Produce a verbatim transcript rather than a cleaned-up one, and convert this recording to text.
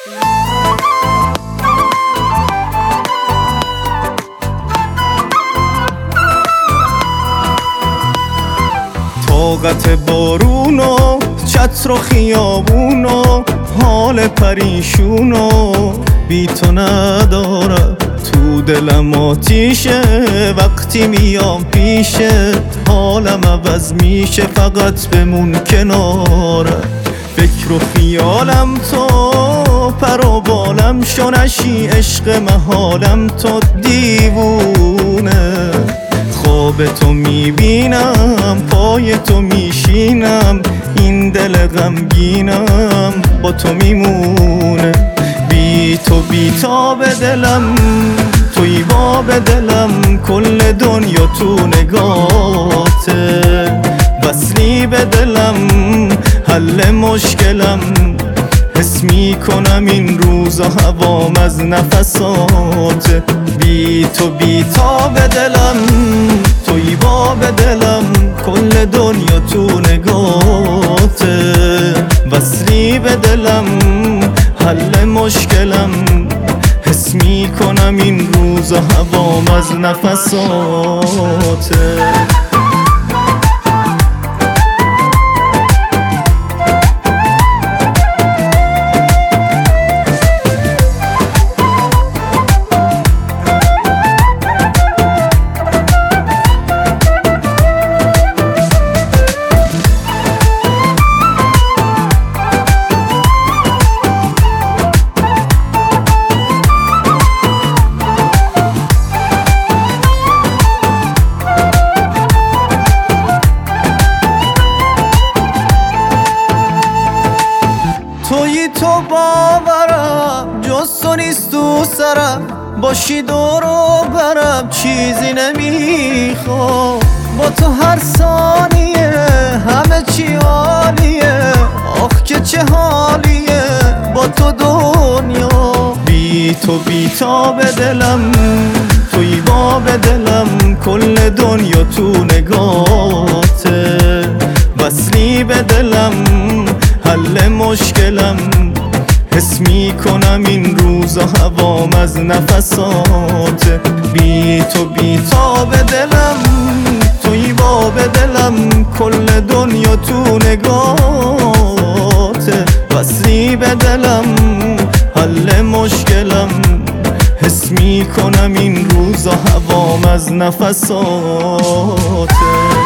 طاقت بارون و چتر و خیابون و حال پریشون و بی تو ندارم. تو دلم آتیشه وقتی میام پیشه، حالم عوض میشه فقط بمون کنارم. فکر و خیالم تو پر و بالم شونشی، عشق محالم تو دیوونه. خواب تو میبینم پای تو میشینم، این دل غمگینم با تو میمونه. بی تو بی تا به دلم، توی باب دلم، کل دنیا تو نگاته. وصلی به دلم حل مشکلم، حس میکنم این روزا هوام از نفسات. بی تو بی تا به دلم، توی باب دلم، کل دنیا تو نگاته. وصلی به دلم حل مشکلم، حس میکنم این روزا هوام از نفساته. توی تو باورم جز تو نیست تو سرم، باشی دور و برم چیزی نمیخوام. با تو هر ثانیه همه چی عالیه، آخ که چه حالیه با تو دنیا. بی تو بی تا به دلم، توی باب دلم، کل دنیا تو نگاته. وصلی به دلم حل مشکلم، حس میکنم این روزا هوام از نفسات. بی تو بی تا به دلم، توی باب دلم، کل دنیا تو نگاته. وصلی به دلم حل مشکلم، حس میکنم این روزا هوام از نفسات.